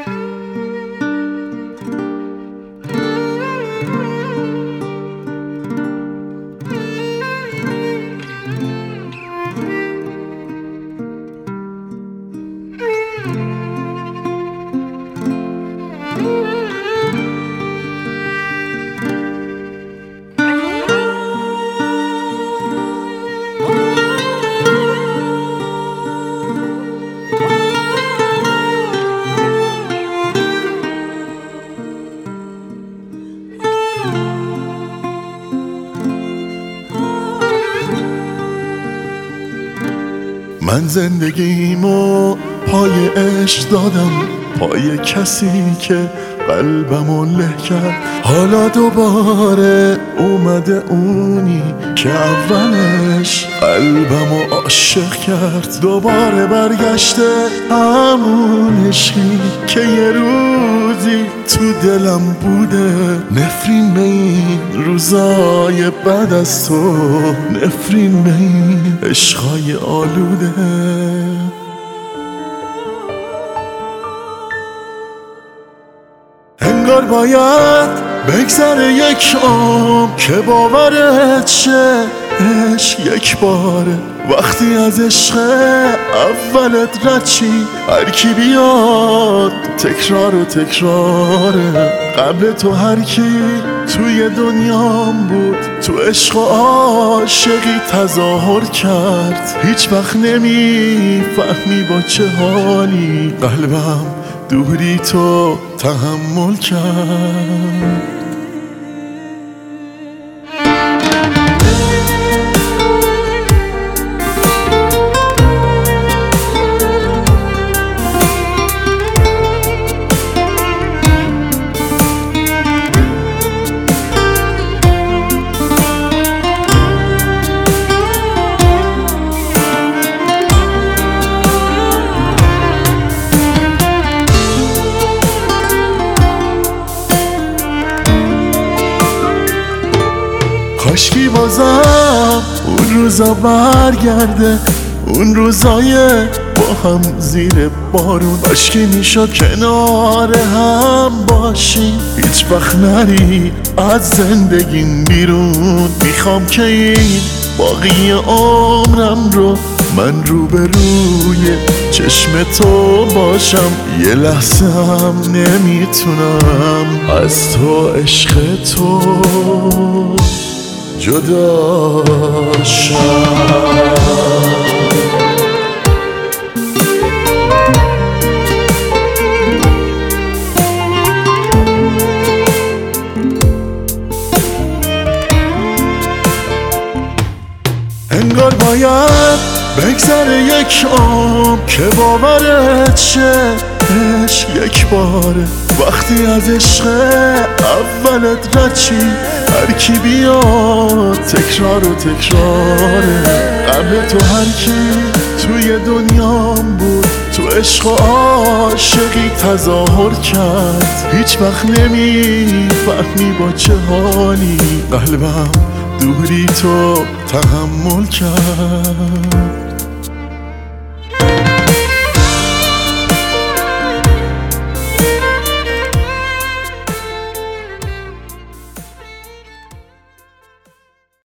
من زندگیمو پای عشق دادم، پای کسی که قلبمو له کرد. حالا دوباره اومده اونی که اولش قلبمو عاشق کرد. دوباره برگشته همون عشقی که یه روزی تو دلم بوده. نفرین به این روزای بعد از تو، نفرین به این عشقای آلوده. انگار باید بگذره یک عمر که باورت شه عشق یک باره. وقتی از عشق اولت رد چی، هر کی بیاد تکرار و تکراره. قبل تو هر کی توی دنیام بود، تو عشق و عاشقی تظاهر کرد. هیچ وقت نمیفهمی با چه حالی قلبم دوری تو تحمل کرد. کاشکی بازم اون روزا برگرده، اون روزای با هم زیر بارون. کاشکی میشد کنار هم باشیم، هیچ وقت نری از زندگیم بیرون. میخوام که این باقی عمرم رو من روبروی چشم تو باشم. یه لحظه هم نمیتونم از تو عشق تو جدا شم. انگار باید بگذره یک عمر که باورت شه عشق یک باره. وقتی از عشق اولت رد چی، هر کی بیاد تکرار و تکراره. قبل تو هر کی توی دنیام بود، تو عشق و عاشقی تظاهر کرد. هیچ وقت نمیفهمی با چه حالی قلبم دوری تو تحمل کرد.